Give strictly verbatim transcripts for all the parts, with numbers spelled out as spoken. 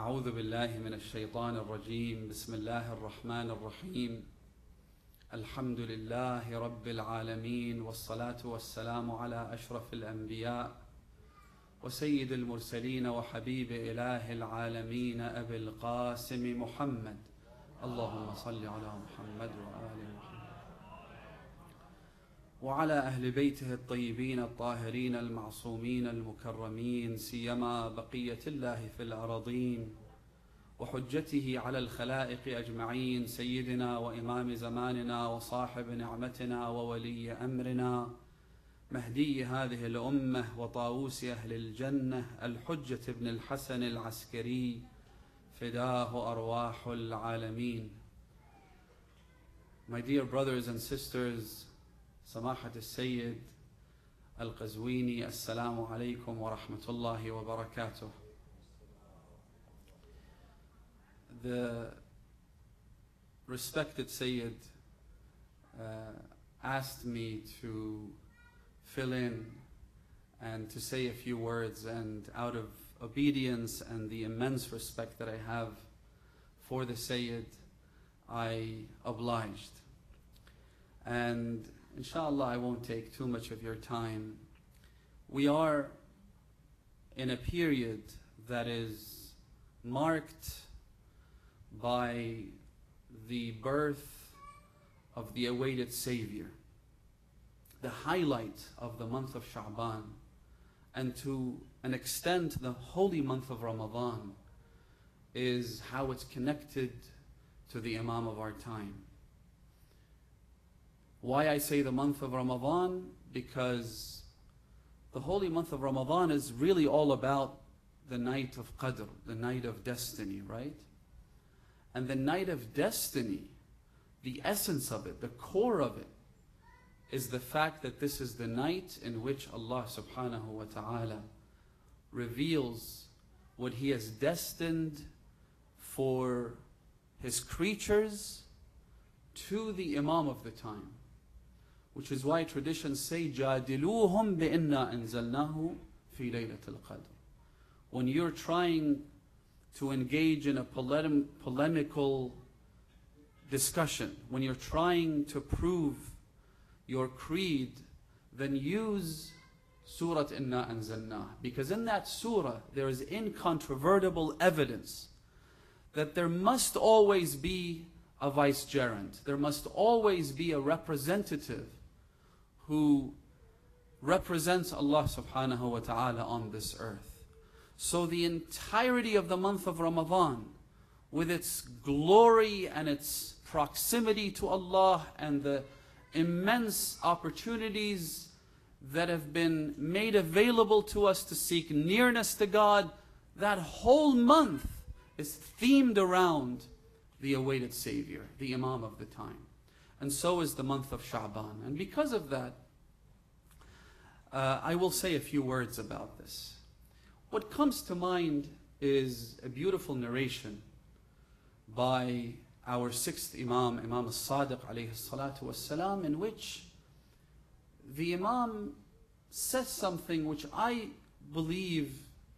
أعوذ بالله من الشيطان الرجيم بسم الله الرحمن الرحيم الحمد لله رب العالمين والصلاة والسلام على أشرف الأنبياء وسيد المرسلين وحبيب إله العالمين أبي القاسم محمد اللهم صل على محمد وآل محمد وعلى أهل بيته الطيبين الطاهرين المعصومين المكرمين سيما بقية الله في الأراضين وحجته على الخلائق أجمعين سيدنا وإمام زماننا وصاحب نعمتنا وولي أمرنا مهدي هذه الأمة وطاووس أهل الجنة الحجة بن الحسن العسكري فداه أرواح العالمين. My dear brothers and sisters, سماحة السيد القزويني, السلام عليكم ورحمة الله وبركاته. The respected Sayyid uh, asked me to fill in and to say a few words, and out of obedience and the immense respect that I have for the Sayyid, I obliged. And inshallah, I won't take too much of your time. We are in a period that is marked by the birth of the awaited Savior, the highlight of the month of Sha'ban, and to an extent the holy month of Ramadan is how it's connected to the Imam of our time. Why I say the month of Ramadan? Because the holy month of Ramadan is really all about the night of Qadr, the night of destiny, right? And the night of destiny, the essence of it, the core of it, is the fact that this is the night in which Allah subhanahu wa ta'ala reveals what He has destined for His creatures to the Imam of the time. Which is why traditions say, جَادِلُوهُمْ بِإِنَّا أَنزَلْنَاهُ فِي لَيْلَةِ الْقَدْرِ. When you're trying to engage in a polem polemical discussion, when you're trying to prove your creed, then use Surah Inna Anzalnah. Because in that surah, there is incontrovertible evidence that there must always be a vicegerent. There must always be a representative who represents Allah subhanahu wa ta'ala on this earth. So the entirety of the month of Ramadan, with its glory and its proximity to Allah and the immense opportunities that have been made available to us to seek nearness to God, that whole month is themed around the awaited Savior, the Imam of the time. And so is the month of Sha'ban. And because of that, uh, I will say a few words about this. What comes to mind is a beautiful narration by our sixth Imam, Imam al-Sadiq alayhi salatu wassalam, in which the Imam says something which I believe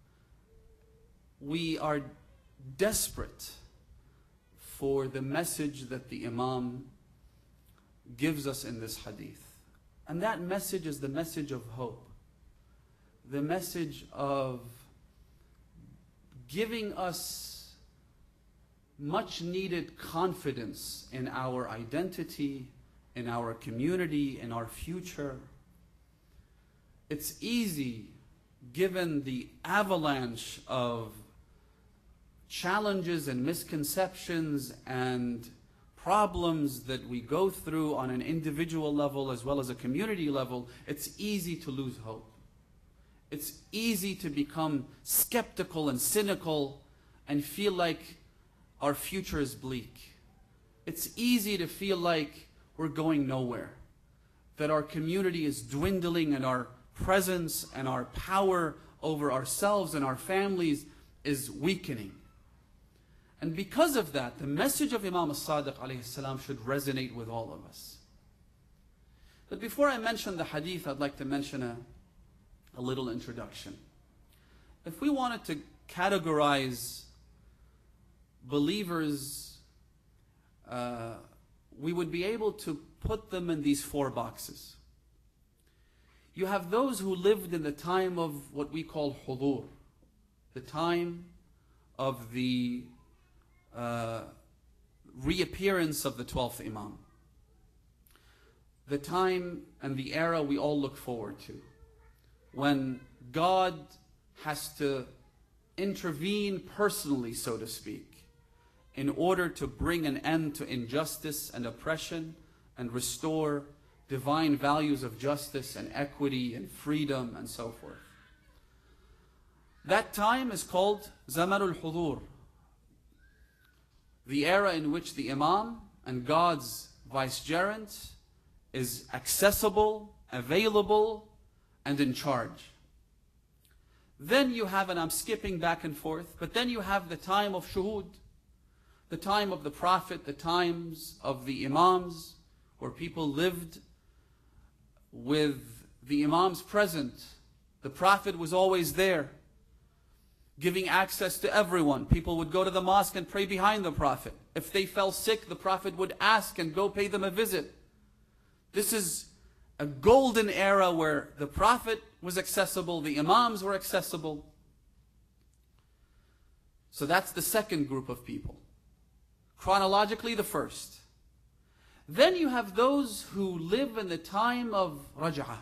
we are desperate for the message that the Imam gives us in this hadith. And that message is the message of hope. The message of giving us much needed confidence in our identity, in our community, in our future. It's easy, given the avalanche of challenges and misconceptions and problems that we go through on an individual level as well as a community level, it's easy to lose hope. It's easy to become skeptical and cynical and feel like our future is bleak. It's easy to feel like we're going nowhere, that our community is dwindling and our presence and our power over ourselves and our families is weakening. And because of that, the message of Imam al-Sadiq alayhi salam should resonate with all of us. But before I mention the hadith, I'd like to mention a, a little introduction. If we wanted to categorize believers, uh, we would be able to put them in these four boxes. You have those who lived in the time of what we call hudur, the time of the uh, reappearance of the twelfth Imam. The time and the era we all look forward to, when God has to intervene personally, so to speak, in order to bring an end to injustice and oppression and restore divine values of justice and equity and freedom and so forth. That time is called Zamanul Hudur, the era in which the Imam and God's vicegerent is accessible, available, and in charge. Then you have, and I'm skipping back and forth, but then you have the time of Shuhud, the time of the Prophet, the times of the Imams, where people lived with the Imams present. The Prophet was always there, giving access to everyone. People would go to the mosque and pray behind the Prophet. If they fell sick, the Prophet would ask and go pay them a visit. This is a golden era where the Prophet was accessible, the Imams were accessible. So that's the second group of people. Chronologically, the first. Then you have those who live in the time of Raj'ah,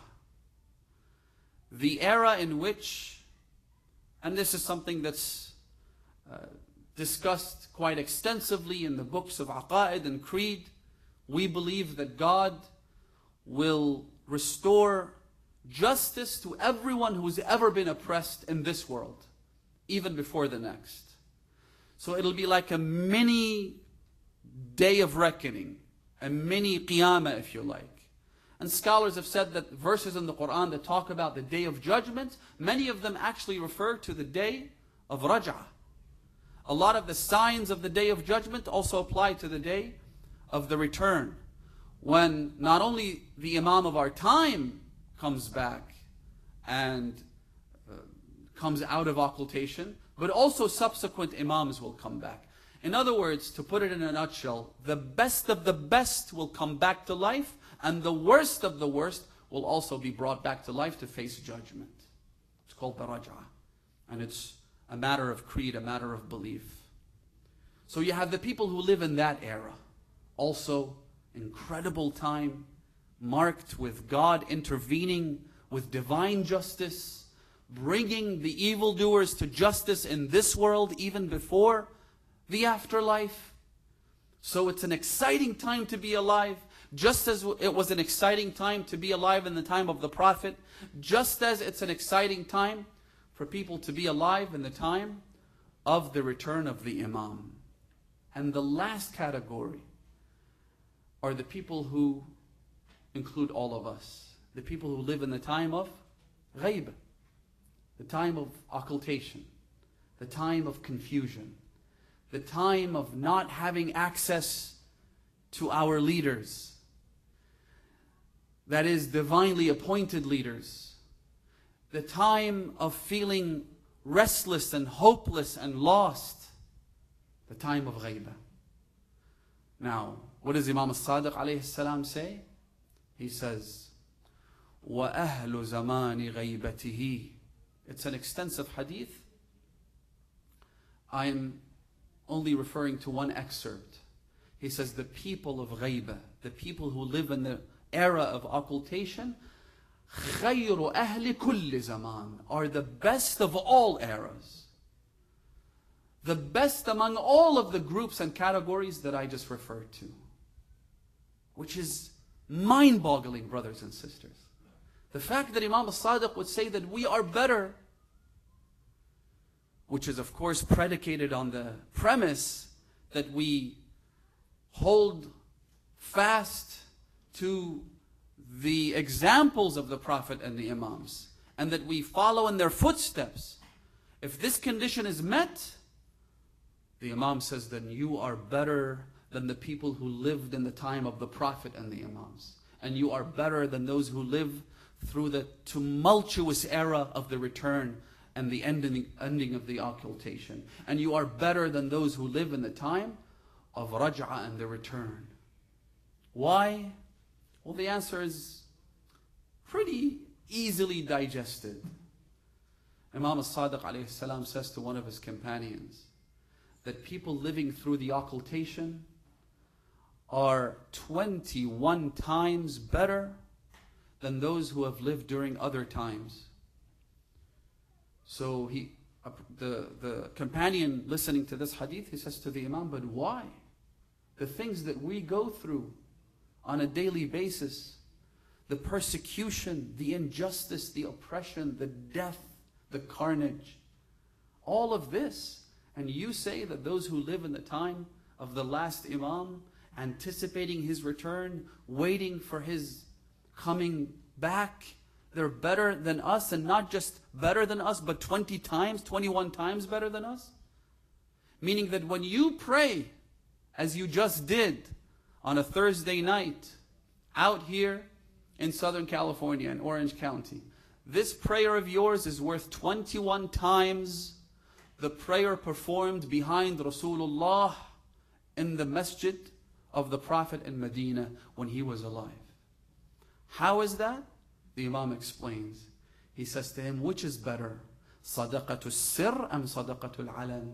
the era in which, and this is something that's uh, discussed quite extensively in the books of Aqa'id and Creed, we believe that God will restore justice to everyone who's ever been oppressed in this world, even before the next. So it'll be like a mini day of reckoning, a mini qiyamah, if you like. And scholars have said that verses in the Quran that talk about the day of judgment, many of them actually refer to the day of Raj'ah. A lot of the signs of the day of judgment also apply to the day of the return, when not only the Imam of our time comes back and uh, comes out of occultation, but also subsequent Imams will come back. In other words, to put it in a nutshell, the best of the best will come back to life, and the worst of the worst will also be brought back to life to face judgment. It's called the Raj'ah, and it's a matter of creed, a matter of belief. So you have the people who live in that era. Also, incredible time, marked with God intervening with divine justice, bringing the evildoers to justice in this world even before the afterlife. So it's an exciting time to be alive, just as it was an exciting time to be alive in the time of the Prophet, just as it's an exciting time for people to be alive in the time of the return of the Imam. And the last category are the people who include all of us, the people who live in the time of ghaib, the time of occultation, the time of confusion, the time of not having access to our leaders, that is, divinely appointed leaders, the time of feeling restless and hopeless and lost, the time of ghaibah. Now, what does Imam al-Sadiq alayhi salam say? He says, وَأَهْلُ زَمَانِ غَيْبَتِهِ. It's an extensive hadith. I am only referring to one excerpt. He says, the people of ghaibah, the people who live in the era of occultation, خَيْرُ أَهْلِ كُلِّ زَمَانِ, are the best of all eras. The best among all of the groups and categories that I just referred to. Which is mind-boggling, brothers and sisters. The fact that Imam al-Sadiq would say that we are better, which is of course predicated on the premise that we hold fast to the examples of the Prophet and the Imams, and that we follow in their footsteps. If this condition is met, the Imam says, then you are better than the people who lived in the time of the Prophet and the Imams. And you are better than those who live through the tumultuous era of the return and the ending, ending of the occultation. And you are better than those who live in the time of raj'ah and the return. Why? Well, the answer is pretty easily digested. Imam al-Sadiq alayhi salam says to one of his companions that people living through the occultation are twenty-one times better than those who have lived during other times. So he, the, the companion listening to this hadith, he says to the Imam, but why? The things that we go through on a daily basis, the persecution, the injustice, the oppression, the death, the carnage, all of this, and you say that those who live in the time of the last Imam, anticipating his return, waiting for his coming back, they're better than us, and not just better than us, but twenty times, twenty-one times better than us? Meaning that when you pray, as you just did on a Thursday night, out here in Southern California, in Orange County, this prayer of yours is worth twenty-one times the prayer performed behind Rasulullah in the masjid of the Prophet in Medina when he was alive. How is that? The Imam explains. He says to him, which is better? Sadaqatul sir am sadaqatul alan?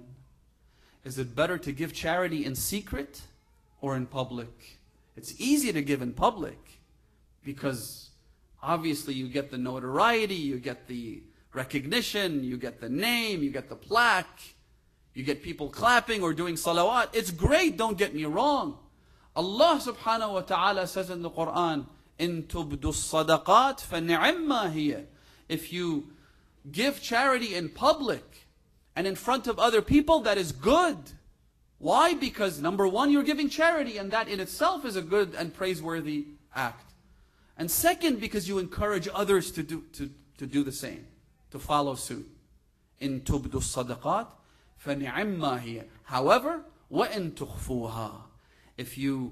Is it better to give charity in secret or in public? It's easy to give in public because obviously you get the notoriety, you get the recognition, you get the name, you get the plaque, you get people clapping or doing salawat. It's great, don't get me wrong. Allah subhanahu wa ta'ala says in the Quran, إِن تُبْدُوا الصَّدَقَاتِ فَنِعِمَّا هِيَ. If you give charity in public and in front of other people, that is good. Why? Because number one, you're giving charity, and that in itself is a good and praiseworthy act. And second, because you encourage others to do, to, to do the same, to follow suit. إِن تُبْدُوا الصَّدَقَاتِ فَنِعِمَّا هِيَ. However, وَإِن تُخْفُوهَا. If you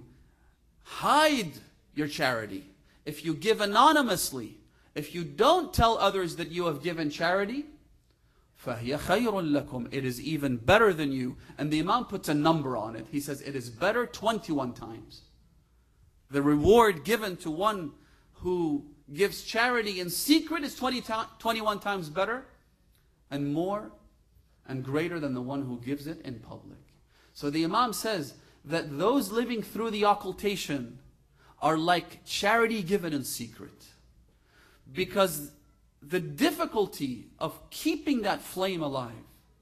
hide your charity, if you give anonymously, if you don't tell others that you have given charity, فَهِيَ خَيْرٌ لَكُمْ. It is even better than you. And the Imam puts a number on it. He says it is better twenty-one times. The reward given to one who gives charity in secret is twenty, twenty-one times better and more and greater than the one who gives it in public. So the Imam says that those living through the occultation are like charity given in secret. Because the difficulty of keeping that flame alive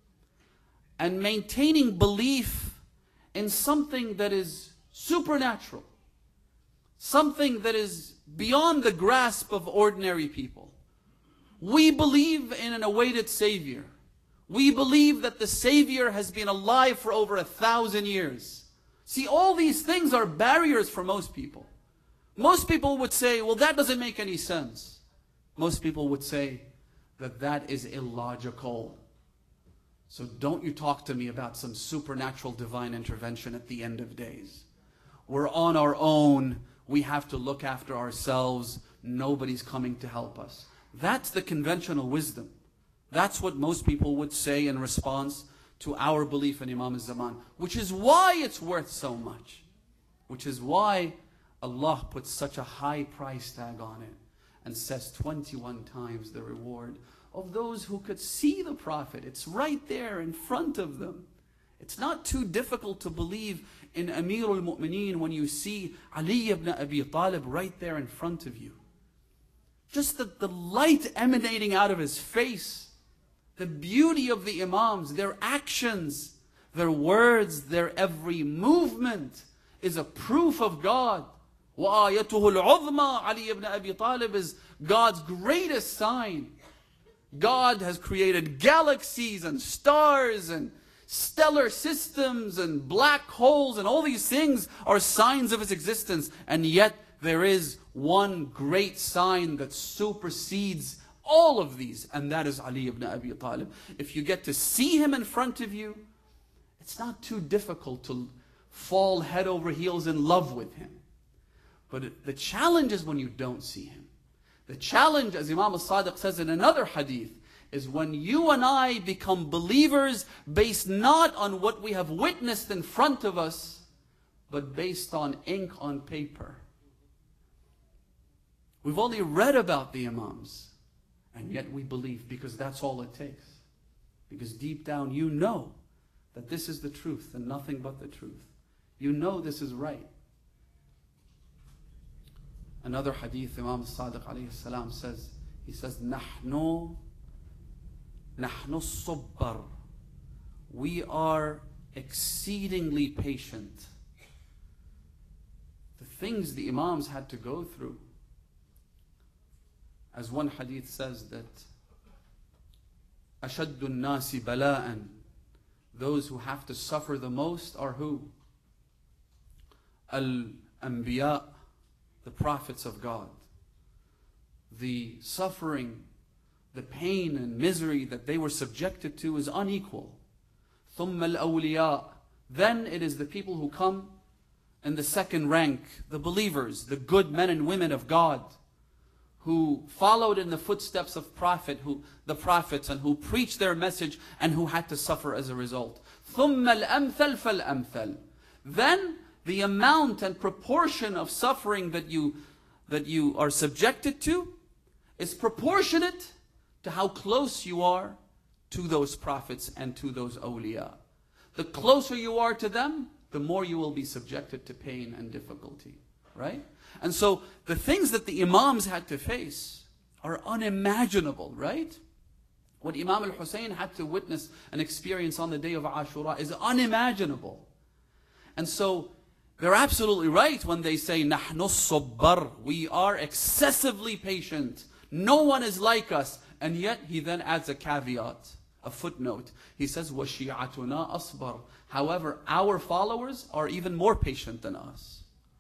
and maintaining belief in something that is supernatural, something that is beyond the grasp of ordinary people. We believe in an awaited Savior. We believe that the Savior has been alive for over a thousand years. See, all these things are barriers for most people. Most people would say, well, that doesn't make any sense. Most people would say that that is illogical. So don't you talk to me about some supernatural divine intervention at the end of days. We're on our own. We have to look after ourselves. Nobody's coming to help us. That's the conventional wisdom. That's what most people would say in response to our belief in Imam al-Zaman, which is why it's worth so much. Which is why Allah puts such a high price tag on it and says twenty-one times the reward of those who could see the Prophet. It's right there in front of them. It's not too difficult to believe in Amirul Mu'mineen when you see Ali ibn Abi Talib right there in front of you. Just the, the light emanating out of his face, the beauty of the Imams, their actions, their words, their every movement is a proof of God. وَآيَتُهُ الْعُظْمَى. Ali ibn Abi Talib is God's greatest sign. God has created galaxies and stars and stellar systems and black holes, and all these things are signs of His existence. And yet there is one great sign that supersedes all of these, and that is Ali ibn Abi Talib. If you get to see him in front of you, it's not too difficult to fall head over heels in love with him. But the challenge is when you don't see him. The challenge, as Imam al-Sadiq says in another hadith, is when you and I become believers based not on what we have witnessed in front of us, but based on ink on paper. We've only read about the Imams, and yet we believe because that's all it takes. Because deep down you know that this is the truth and nothing but the truth. You know this is right. Another hadith, Imam Sadiq alayhi salam says, he says, Nahnu, Nahnu subbar. We are exceedingly patient. The things the Imams had to go through. As one hadith says that, أَشَدُّ النَّاسِ بَلَاءً. Those who have to suffer the most are who? Al-Anbiya, the prophets of God. The suffering, the pain and misery that they were subjected to is unequal. ثُمَّ الْأَوْلِيَاء. Then it is the people who come in the second rank, the believers, the good men and women of God, who followed in the footsteps of prophet, who, the prophets, and who preached their message and who had to suffer as a result. ثُمَّ الْأَمْثَلْ فَالْأَمْثَلْ. Then the amount and proportion of suffering that you, that you are subjected to is proportionate to how close you are to those prophets and to those awliya. The closer you are to them, the more you will be subjected to pain and difficulty. Right? And so the things that the Imams had to face are unimaginable, right? What Imam al-Hussein had to witness and experience on the day of Ashura is unimaginable. And so they're absolutely right when they say, Nahnu sabbar. We are excessively patient. No one is like us. And yet he then adds a caveat, a footnote. He says, وَشِيعَتُنَا أَصْبَرُ. However, our followers are even more patient than us.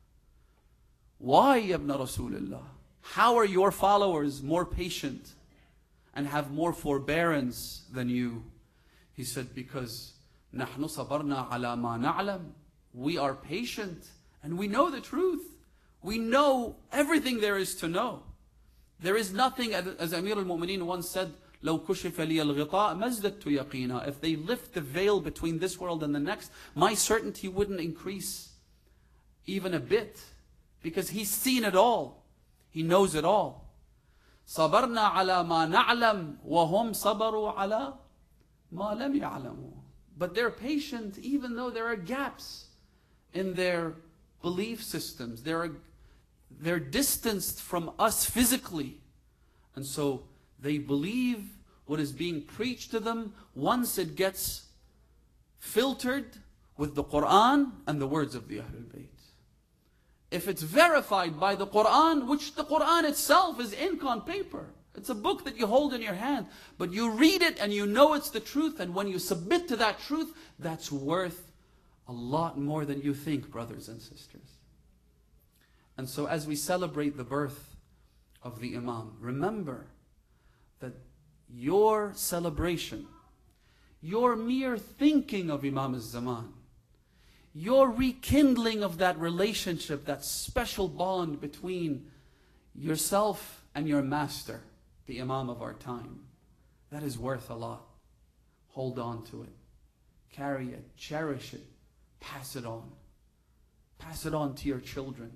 Why, Ibn Rasulullah? How are your followers more patient and have more forbearance than you? He said, because نَحْنُ صَبَرْنَا عَلَى مَا نَعْلَمُ. We are patient and we know the truth. We know everything there is to know. There is nothing, as Amir al-Mu'mineen once said, لَوْ كُشِفَ لِيَ الْغِطَاءَ مَزْدَدْتُ يَقِينًا. If they lift the veil between this world and the next, my certainty wouldn't increase even a bit. Because he's seen it all. He knows it all. صَبَرْنَا عَلَى مَا نَعْلَمُ وَهُمْ صَبَرُوا عَلَى مَا لَمْ يَعْلَمُوا. But they're patient even though there are gaps in their belief systems. They're, they're distanced from us physically. And so they believe what is being preached to them once it gets filtered with the Quran and the words of the Ahlul Bayt. If it's verified by the Quran, which the Quran itself is ink on paper. It's a book that you hold in your hand. But you read it and you know it's the truth. And when you submit to that truth, that's worth a lot more than you think, brothers and sisters. And so as we celebrate the birth of the Imam, remember that your celebration, your mere thinking of Imam al-Zaman, your rekindling of that relationship, that special bond between yourself and your master, the Imam of our time, that is worth a lot. Hold on to it. Carry it. Cherish it. Pass it on. Pass it on to your children.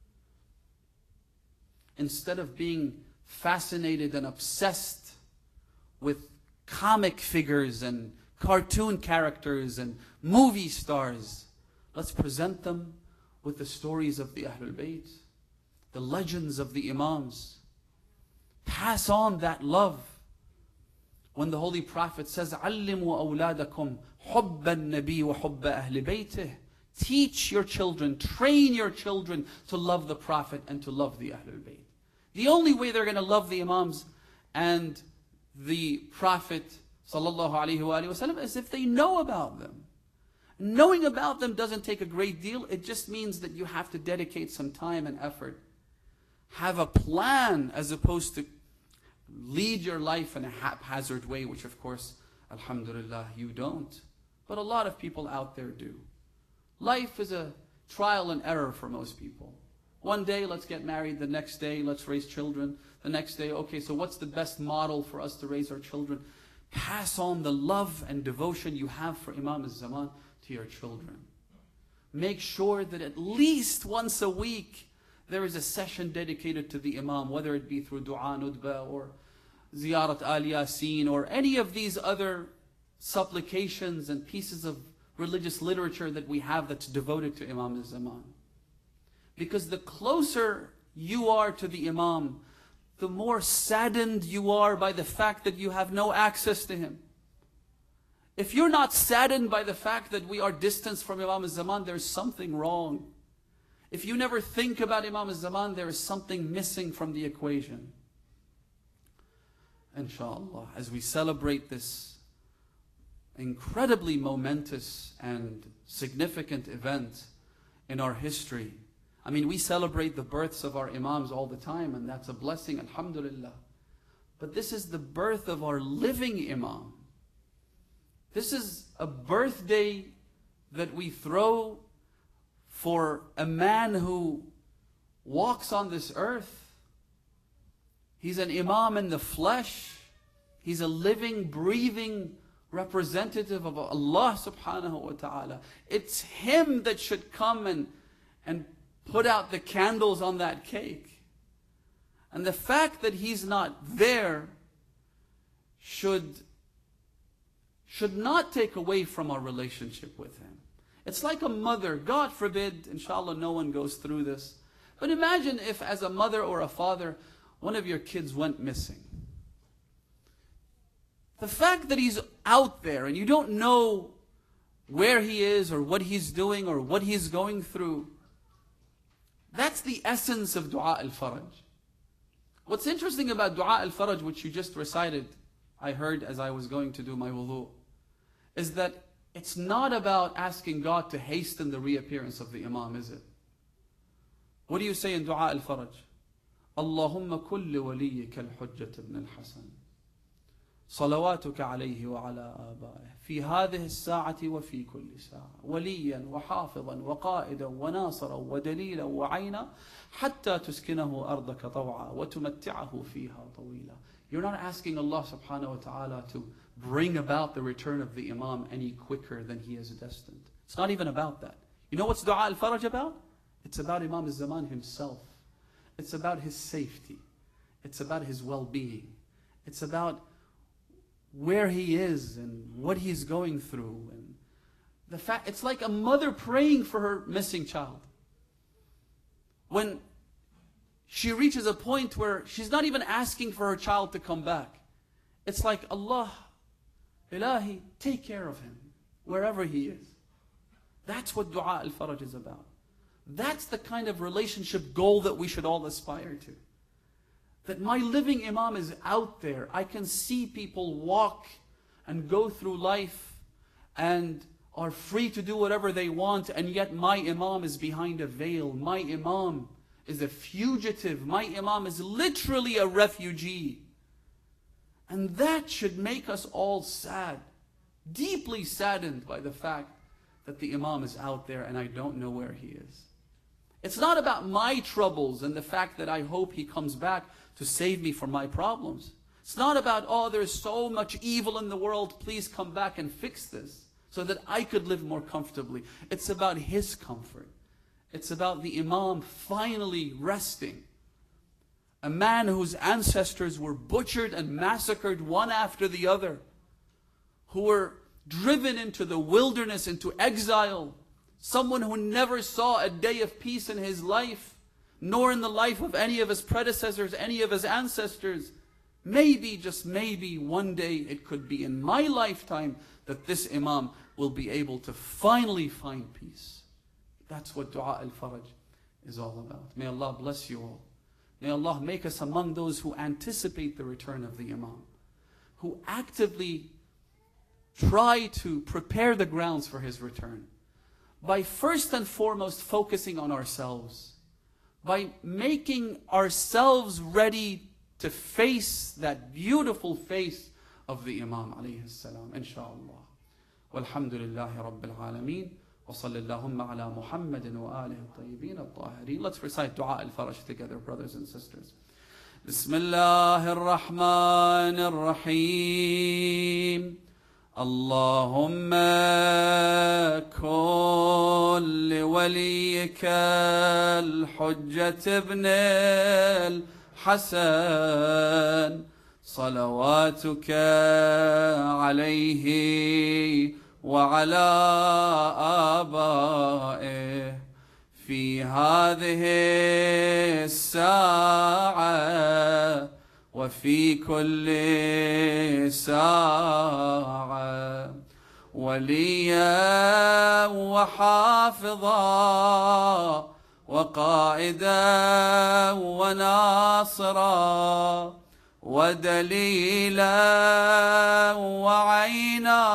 Instead of being fascinated and obsessed with comic figures and cartoon characters and movie stars, let's present them with the stories of the Ahlul Bayt, the legends of the Imams. Pass on that love. When the Holy Prophet says, عَلِّمُوا أَوْلَادَكُمْ حُبَّ النَّبِيِّ وَحُبَّ أَهْلِ بَيْتِهِ. Teach your children, train your children to love the Prophet and to love the Ahlul Bayt. The only way they're going to love the Imams and the Prophet sallallahu alaihi wa sallam is if they know about them. Knowing about them doesn't take a great deal. It just means that you have to dedicate some time and effort. Have a plan as opposed to lead your life in a haphazard way, which of course, alhamdulillah, you don't. But a lot of people out there do. Life is a trial and error for most people. One day, let's get married. The next day, let's raise children. The next day, okay, so what's the best model for us to raise our children? Pass on the love and devotion you have for Imam al-Zaman to your children. Make sure that at least once a week, there is a session dedicated to the Imam, whether it be through Dua Nudba or Ziyarat Al Yasin or any of these other supplications and pieces of religious literature that we have that's devoted to Imam al-Zaman. Because the closer you are to the Imam, the more saddened you are by the fact that you have no access to him. If you're not saddened by the fact that we are distanced from Imam al-Zaman, there's something wrong. If you never think about Imam al-Zaman, there is something missing from the equation. Inshallah, as we celebrate this incredibly momentous and significant event in our history. I mean, we celebrate the births of our Imams all the time, and that's a blessing, alhamdulillah. But this is the birth of our living Imam. This is a birthday that we throw for a man who walks on this earth. He's an Imam in the flesh. He's a living, breathing representative of Allah subhanahu wa ta'ala. It's him that should come and, and put out the candles on that cake. And the fact that he's not there should, should not take away from our relationship with him. It's like a mother. God forbid, inshallah, no one goes through this. But imagine if as a mother or a father, one of your kids went missing. The fact that he's out there and you don't know where he is or what he's doing or what he's going through, that's the essence of Dua al-Faraj. What's interesting about Dua al-Faraj, which you just recited, I heard as I was going to do my wudu, is that it's not about asking God to hasten the reappearance of the Imam, is it? What do you say in Dua al-Faraj? Allahumma kulli waliyyika al-Hujjat ibn al-Hasan. صلواتك عليه وعلى آبائه في هذه الساعة وفي كل ساعة وليا وحافظا وقائدا وناصرا ودليلا وعينا حتى تسكنه أرضك طوعا وتمتعه فيها طويلا. You're not asking Allah subhanahu wa ta'ala to bring about the return of the Imam any quicker than he is destined. It's not even about that. You know what's Dua al-Faraj about? It's about Imam al-Zaman himself. It's about his safety. It's about his well-being. It's about where he is and what he's going through. And the fact, it's like a mother praying for her missing child. When she reaches a point where she's not even asking for her child to come back. It's like, Allah, Ilahi, take care of him wherever he is. That's what Dua al-Faraj is about. That's the kind of relationship goal that we should all aspire to. That my living Imam is out there. I can see people walk and go through life and are free to do whatever they want, and yet my Imam is behind a veil. My Imam is a fugitive. My Imam is literally a refugee. And that should make us all sad, deeply saddened by the fact that the Imam is out there and I don't know where he is. It's not about my troubles and the fact that I hope he comes back to save me from my problems. It's not about, oh, there's so much evil in the world, please come back and fix this so that I could live more comfortably. It's about his comfort. It's about the Imam finally resting. A man whose ancestors were butchered and massacred one after the other, who were driven into the wilderness, into exile, someone who never saw a day of peace in his life, nor in the life of any of his predecessors, any of his ancestors. Maybe, just maybe, one day it could be in my lifetime that this Imam will be able to finally find peace. That's what Dua al-Faraj is all about. May Allah bless you all. May Allah make us among those who anticipate the return of the Imam, who actively try to prepare the grounds for his return, by first and foremost focusing on ourselves, by making ourselves ready to face that beautiful face of the Imam alayhi salam, inshaAllah. Walhamdulillahi Rabbil Alameen. وصل اللهم على محمد وآله الطيبين الطاهرين. Let's recite دعاء الفرج together, brothers and sisters. بسم الله الرحمن الرحيم. اللهم كن لوليك الحجة ابن الحسن صلواتك عليه وعلى آبائه في هذه الساعة وفي كل ساعة وليا وحافظا وقائدا وناصرا ودليلا وعينا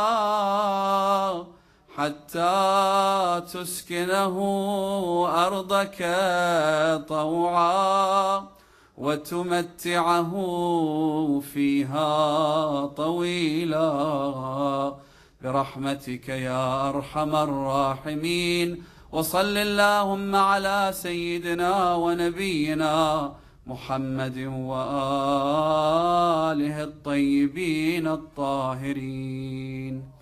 حتى تسكنه أرضك طوعا وتمتعه فيها طويلا برحمتك يا أرحم الراحمين. وصل اللهم على سيدنا ونبينا محمد وآله الطيبين الطاهرين.